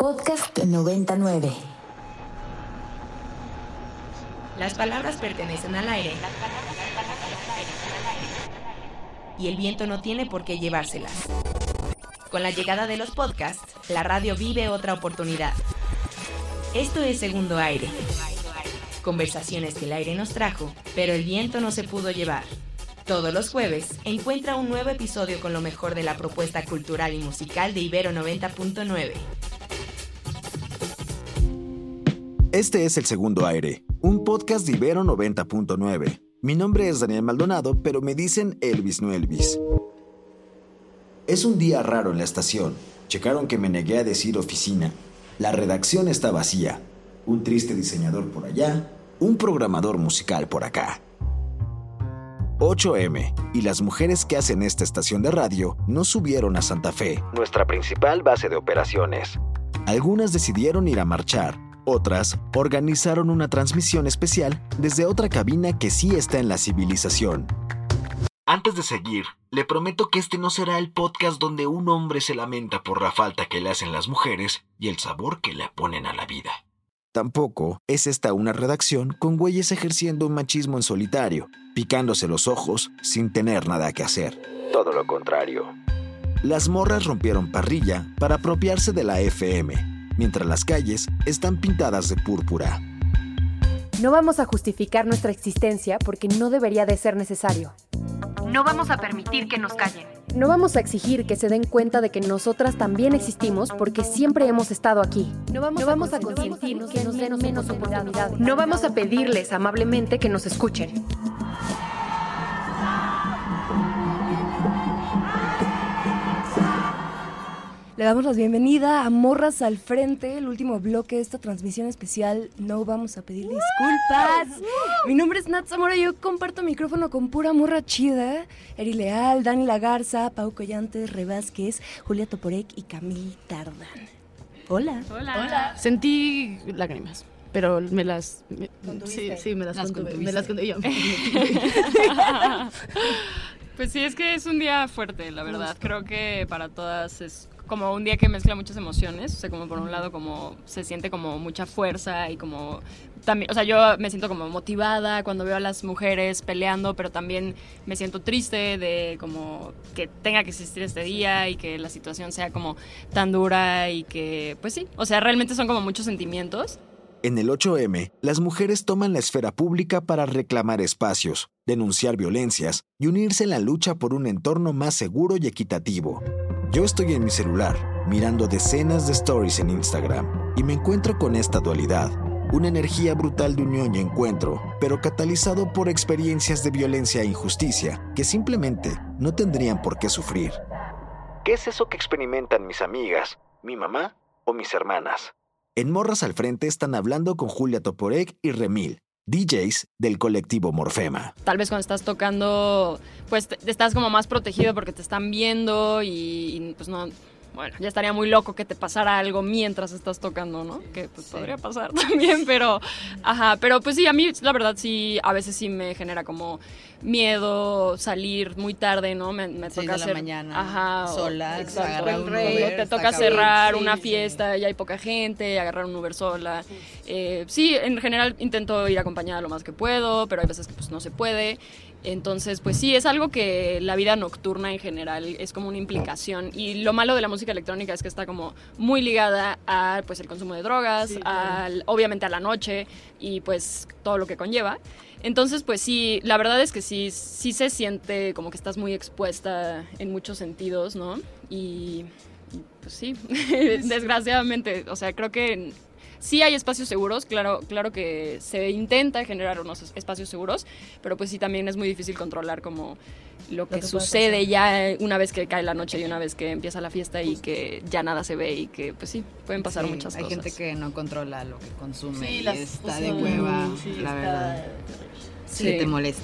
Podcast 99. Las palabras pertenecen al aire y el viento no tiene por qué llevárselas. Con la llegada de los podcasts, la radio vive otra oportunidad. Esto es Segundo Aire. Conversaciones que el aire nos trajo, pero el viento no se pudo llevar. Todos los jueves, encuentra un nuevo episodio con lo mejor de la propuesta cultural y musical de Ibero 90.9. Este es El Segundo Aire, un podcast de Ibero 90.9. Mi nombre es Daniel Maldonado, pero me dicen Elvis no Elvis. Es un día raro en la estación. Checaron que me negué a decir oficina. La redacción está vacía. Un triste diseñador por allá, un programador musical por acá. 8M, y las mujeres que hacen esta estación de radio no subieron a Santa Fe, nuestra principal base de operaciones. Algunas decidieron ir a marchar, otras organizaron una transmisión especial desde otra cabina que sí está en la civilización. Antes de seguir, le prometo que este no será el podcast donde un hombre se lamenta por la falta que le hacen las mujeres y el sabor que le ponen a la vida. Tampoco es esta una redacción con güeyes ejerciendo un machismo en solitario, picándose los ojos sin tener nada que hacer. Todo lo contrario. Las morras rompieron parrilla para apropiarse de la FM, mientras las calles están pintadas de púrpura. No vamos a justificar nuestra existencia porque no debería de ser necesario. No vamos a permitir que nos callen. No vamos a exigir que se den cuenta de que nosotras también existimos porque siempre hemos estado aquí. No vamos a consentir que nos den menos oportunidades. No vamos a pedirles amablemente que nos escuchen. Le damos la bienvenida a Morras al Frente, el último bloque de esta transmisión especial. No vamos a pedir disculpas. Mi nombre es Nat Zamora y yo comparto micrófono con pura morra chida. Eri Leal, Dani Lagarza, Pau Collantes, Re Vázquez, Julia Toporek y Camille Tardan. Hola. Hola. Sentí lágrimas, pero me las... Sí, me las contuve. Me las contuve yo. Pues sí, es que es un día fuerte, la verdad. Creo que para todas es como un día que mezcla muchas emociones. O sea, como por un lado como se siente como mucha fuerza y como también, o sea, yo me siento como motivada cuando veo a las mujeres peleando, pero también me siento triste de como que tenga que existir este día y que la situación sea como tan dura y que, pues sí, o sea, realmente son como muchos sentimientos. En el 8M, las mujeres toman la esfera pública para reclamar espacios, denunciar violencias y unirse en la lucha por un entorno más seguro y equitativo. Yo estoy en mi celular, mirando decenas de stories en Instagram, y me encuentro con esta dualidad, una energía brutal de unión y encuentro, pero catalizado por experiencias de violencia e injusticia que simplemente no tendrían por qué sufrir. ¿Qué es eso que experimentan mis amigas, mi mamá o mis hermanas? En Morras al Frente están hablando con Julia Toporek y Remil, DJs del colectivo Morfema. Tal vez cuando estás tocando, pues estás como más protegido porque te están viendo y pues no... Bueno, ya estaría muy loco que te pasara algo mientras estás tocando, ¿no? Que pues podría pasar también, pero... Ajá, pero pues sí, a mí la verdad sí, a veces sí me genera como miedo salir muy tarde, ¿no? Me toca hacer... 6 de la mañana, ajá, sola, agarrar un Uber, te toca cerrar una fiesta y hay poca gente, agarrar un Uber sola. Sí, en general intento ir acompañada lo más que puedo, pero hay veces que pues no se puede. Entonces, pues sí, es algo que la vida nocturna en general es como una implicación. Y lo malo de la música electrónica es que está como muy ligada a pues el consumo de drogas, sí, obviamente a la noche y pues todo lo que conlleva. Entonces, pues sí, la verdad es que sí se siente como que estás muy expuesta en muchos sentidos, ¿no? Y pues sí, desgraciadamente, o sea, creo que... Sí hay espacios seguros, claro que se intenta generar unos espacios seguros, pero pues sí también es muy difícil controlar como lo que sucede ya una vez que cae la noche y una vez que empieza la fiesta y que ya nada se ve y que pues sí, pueden pasar muchas cosas. Hay gente que no controla lo que consume y está de hueva, la verdad. Sí, te molesta.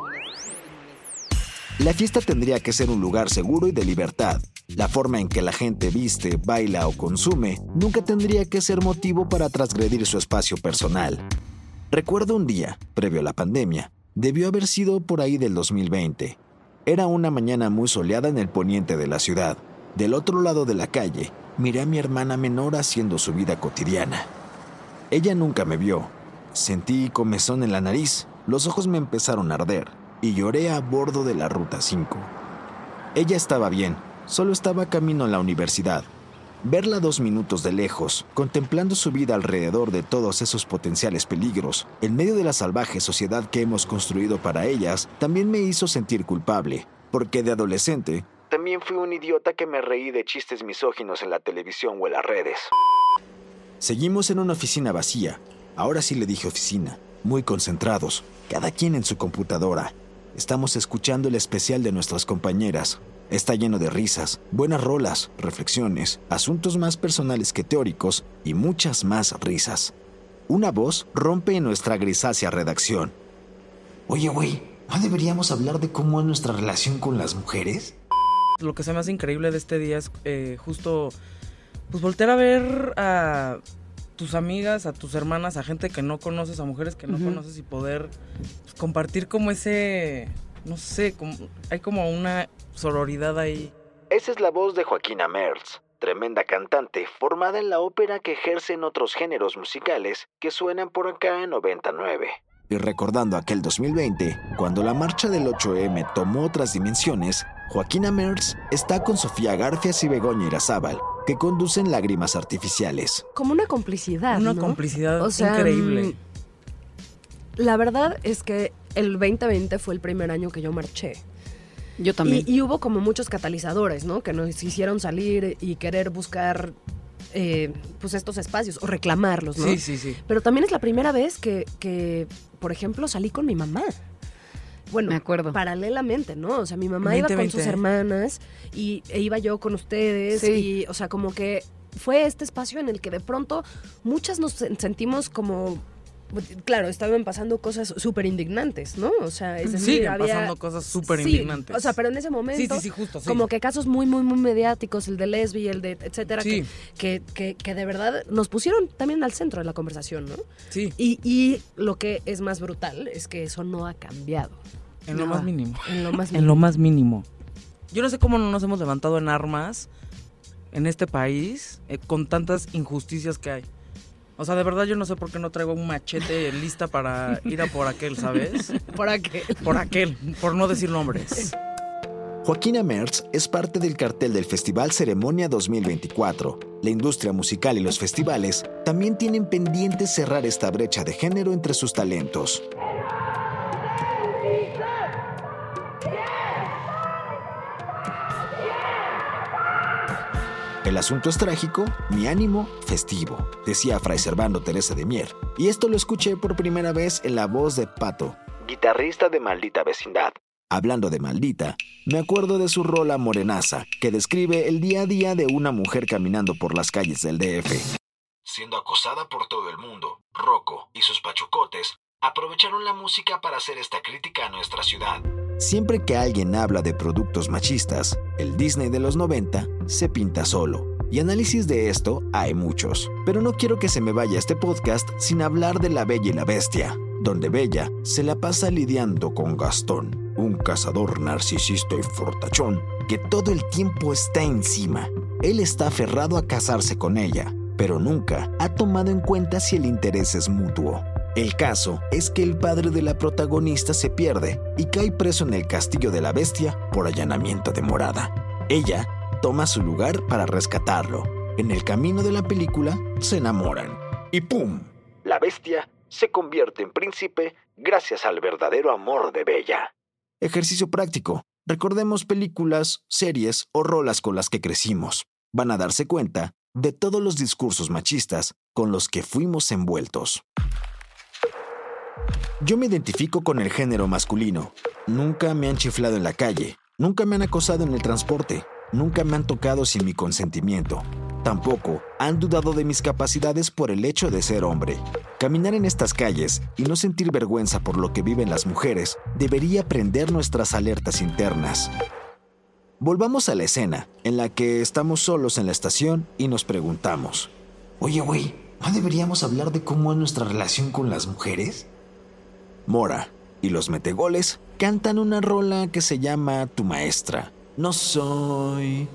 La fiesta tendría que ser un lugar seguro y de libertad. La forma en que la gente viste, baila o consume nunca tendría que ser motivo para transgredir su espacio personal. Recuerdo un día, previo a la pandemia, debió haber sido por ahí del 2020. Era una mañana muy soleada en el poniente de la ciudad. Del otro lado de la calle, miré a mi hermana menor haciendo su vida cotidiana. Ella nunca me vio. Sentí comezón en la nariz, los ojos me empezaron a arder y lloré a bordo de la Ruta 5. Ella estaba bien, solo estaba camino a la universidad. Verla 2 minutos de lejos, contemplando su vida alrededor de todos esos potenciales peligros, en medio de la salvaje sociedad que hemos construido para ellas, también me hizo sentir culpable, porque de adolescente también fui un idiota que me reí de chistes misóginos en la televisión o en las redes. Seguimos en una oficina vacía. Ahora sí le dije oficina. Muy concentrados, cada quien en su computadora. Estamos escuchando el especial de nuestras compañeras. Está lleno de risas, buenas rolas, reflexiones, asuntos más personales que teóricos y muchas más risas. Una voz rompe en nuestra grisácea redacción. Oye, güey, ¿no deberíamos hablar de cómo es nuestra relación con las mujeres? Lo que se me hace increíble de este día es justo pues voltear a ver a tus amigas, a tus hermanas, a gente que no conoces, a mujeres que no conoces y poder pues, compartir como ese, no sé, hay como una sororidad ahí. Esa es la voz de Joaquina Mertz, tremenda cantante formada en la ópera que ejerce en otros géneros musicales que suenan por acá en 99. Y recordando aquel 2020, cuando la marcha del 8M tomó otras dimensiones, Joaquina Mertz está con Sofía Garfias y Begoña Irazábal, que conducen Lágrimas Artificiales. Como una complicidad, Una ¿no? complicidad increíble. La verdad es que el 2020 fue el primer año que yo marché. Yo también. Y hubo como muchos catalizadores, ¿no? Que nos hicieron salir y querer buscar pues estos espacios o reclamarlos, ¿no? Sí. Pero también es la primera vez que por ejemplo, salí con mi mamá. Bueno, me acuerdo. Paralelamente, ¿no? O sea, mi mamá iba con sus hermanas e iba yo con ustedes. Sí. Y, o sea, como que fue este espacio en el que de pronto muchas nos sentimos como... Claro, estaban pasando cosas súper indignantes, ¿no? O sea, es decir, siguen pasando cosas súper indignantes. O sea, pero en ese momento, sí, justo, sí. Como que casos muy mediáticos, el de Lesbi, el de etcétera, sí. que de verdad nos pusieron también al centro de la conversación, ¿no? Sí. Y lo que es más brutal es que eso no ha cambiado. En lo más mínimo. En lo más mínimo. En lo más mínimo. Yo no sé cómo no nos hemos levantado en armas en este país con tantas injusticias que hay. O sea, de verdad yo no sé por qué no traigo un machete lista para ir a por aquel, ¿sabes? ¿Por aquel? Por aquel, por no decir nombres. Joaquina Mertz es parte del cartel del Festival Ceremonia 2024. La industria musical y los festivales también tienen pendiente cerrar esta brecha de género entre sus talentos. El asunto es trágico, mi ánimo festivo, decía Fray Servando Teresa de Mier. Y esto lo escuché por primera vez en la voz de Pato, guitarrista de Maldita Vecindad. Hablando de Maldita, me acuerdo de su rola Morenaza, que describe el día a día de una mujer caminando por las calles del DF. Siendo acosada por todo el mundo, Rocco y sus pachucotes aprovecharon la música para hacer esta crítica a nuestra ciudad. Siempre que alguien habla de productos machistas, el Disney de los 90 se pinta solo. Y análisis de esto hay muchos. Pero no quiero que se me vaya este podcast sin hablar de La Bella y la Bestia, donde Bella se la pasa lidiando con Gastón, un cazador narcisista y fortachón que todo el tiempo está encima. Él está aferrado a casarse con ella, pero nunca ha tomado en cuenta si el interés es mutuo. El caso es que el padre de la protagonista se pierde y cae preso en el castillo de la bestia por allanamiento de morada. Ella toma su lugar para rescatarlo. En el camino de la película se enamoran. Y ¡pum! La bestia se convierte en príncipe gracias al verdadero amor de Bella. Ejercicio práctico. Recordemos películas, series o rolas con las que crecimos. Van a darse cuenta de todos los discursos machistas con los que fuimos envueltos. Yo me identifico con el género masculino. Nunca me han chiflado en la calle. Nunca me han acosado en el transporte. Nunca me han tocado sin mi consentimiento. Tampoco han dudado de mis capacidades por el hecho de ser hombre. Caminar en estas calles y no sentir vergüenza por lo que viven las mujeres debería prender nuestras alertas internas. Volvamos a la escena en la que estamos solos en la estación y nos preguntamos: oye, güey, ¿no deberíamos hablar de cómo es nuestra relación con las mujeres? Mora y los Metegoles cantan una rola que se llama Tu Maestra. No soy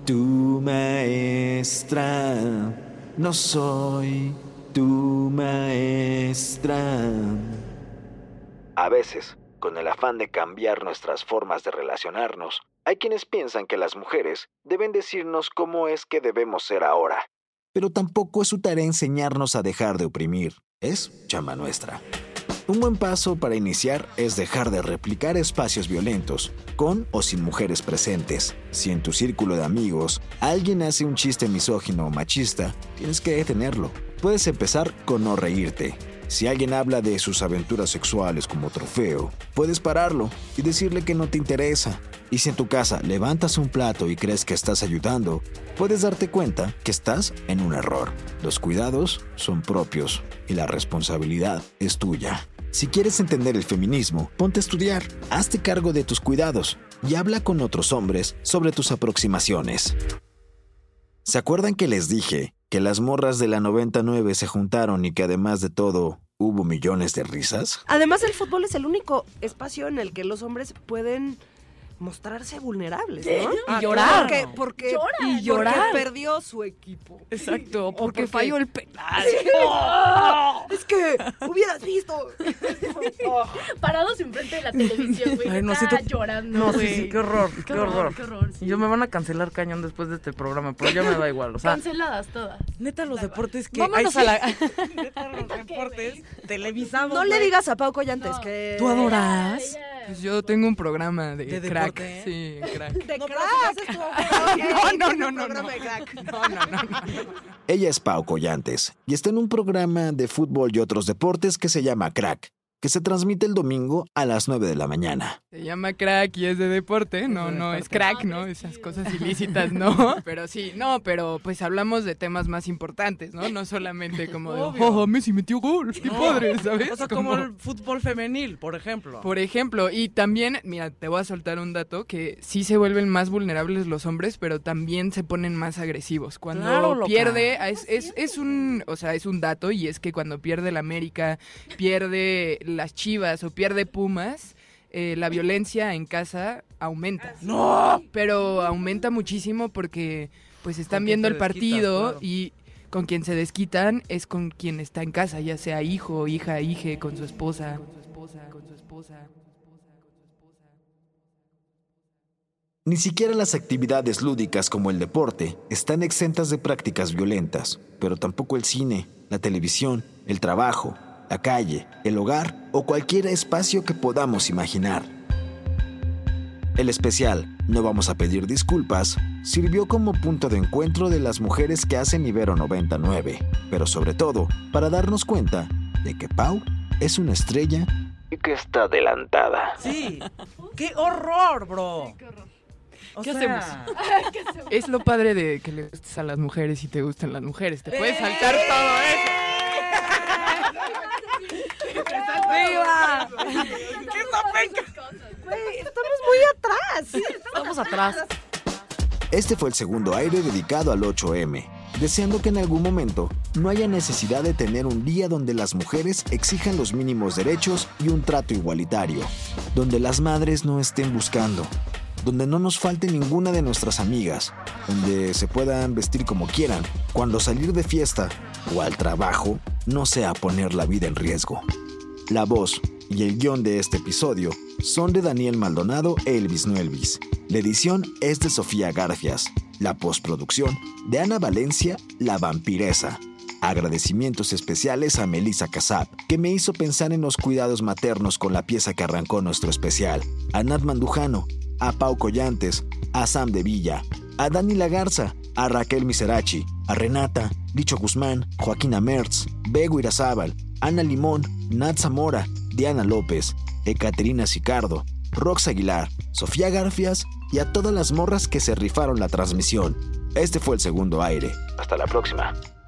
tu maestra, no soy tu maestra. A veces, con el afán de cambiar nuestras formas de relacionarnos, hay quienes piensan que las mujeres deben decirnos cómo es que debemos ser ahora. Pero tampoco es su tarea enseñarnos a dejar de oprimir. Es chamba nuestra. Un buen paso para iniciar es dejar de replicar espacios violentos, con o sin mujeres presentes. Si en tu círculo de amigos alguien hace un chiste misógino o machista, tienes que detenerlo. Puedes empezar con no reírte. Si alguien habla de sus aventuras sexuales como trofeo, puedes pararlo y decirle que no te interesa. Y si en tu casa levantas un plato y crees que estás ayudando, puedes darte cuenta que estás en un error. Los cuidados son propios y la responsabilidad es tuya. Si quieres entender el feminismo, ponte a estudiar, hazte cargo de tus cuidados y habla con otros hombres sobre tus aproximaciones. ¿Se acuerdan que les dije que las morras de la 99 se juntaron y que además de todo hubo millones de risas? Además, el fútbol es el único espacio en el que los hombres pueden mostrarse vulnerables, ¿no? Y llorar. Porque perdió su equipo. Exacto, porque falló el penal. Es que hubieras visto. Parados enfrente de la televisión, güey. Ay, no, llorando. No, sí, qué horror, qué horror. Sí. Y yo me van a cancelar cañón después de este programa, pero ya me da igual, o sea. Canceladas todas. Neta, los deportes que Vámonos a la... Neta, los deportes televisados. No le digas a Pau Collantes que... ¿Tú adoras? Pues yo tengo un programa de crack. deporte? Sí, crack. ¿De crack? No. Ella es Pau Collantes y está en un programa de fútbol y otros deportes que se llama Crack, que se transmite el domingo a las 9 de la mañana. Se llama crack y es de deporte, no es crack, ¿no? Esas cosas ilícitas, ¿no? Pero sí, pero pues hablamos de temas más importantes, ¿no? No solamente como de, Messi metió gol, qué padre, ¿sabes? O sea, como el fútbol femenil, por ejemplo. Por ejemplo, y también, mira, te voy a soltar un dato, que sí se vuelven más vulnerables los hombres, pero también se ponen más agresivos. Cuando pierde, es un dato, y es que cuando pierde el América, pierde las Chivas o pierde Pumas, la violencia en casa aumenta. ¡No! Pero aumenta muchísimo porque pues están viendo el partido, claro. Y con quien se desquitan es con quien está en casa, ya sea hijo, hija, hije, con su esposa. Ni siquiera las actividades lúdicas como el deporte están exentas de prácticas violentas, pero tampoco el cine, la televisión, el trabajo, la calle, el hogar o cualquier espacio que podamos imaginar. El especial No Vamos a Pedir Disculpas sirvió como punto de encuentro de las mujeres que hacen Ibero 99, pero sobre todo para darnos cuenta de que Pau es una estrella y que está adelantada. Sí, qué horror, bro. Sí, qué horror. ¿Qué hacemos? Es lo padre de que le gustes a las mujeres y te gusten las mujeres. Te puedes saltar todo eso. ¡Viva! ¿Qué está Güey, estamos muy atrás. Estamos atrás. Este fue el segundo aire dedicado al 8M, deseando que en algún momento no haya necesidad de tener un día donde las mujeres exijan los mínimos derechos y un trato igualitario, donde las madres no estén buscando, donde no nos falte ninguna de nuestras amigas, donde se puedan vestir como quieran, cuando salir de fiesta o al trabajo no sea poner la vida en riesgo. La voz y el guión de este episodio son de Daniel Maldonado e Elvis Nuelvis. La edición es de Sofía Garfias. La postproducción de Ana Valencia, la vampiresa. Agradecimientos especiales a Melissa Casab, que me hizo pensar en los cuidados maternos con la pieza que arrancó nuestro especial. A Nat Mandujano, a Pau Collantes, a Sam de Villa, a Dani Lagarza, a Raquel Miserachi, a Renata, Licho Guzmán, Joaquina Mertz, Bego Irazábal, Ana Limón, Nat Zamora, Diana López, Ekaterina Sicardo, Rox Aguilar, Sofía Garfias y a todas las morras que se rifaron la transmisión. Este fue el segundo aire. Hasta la próxima.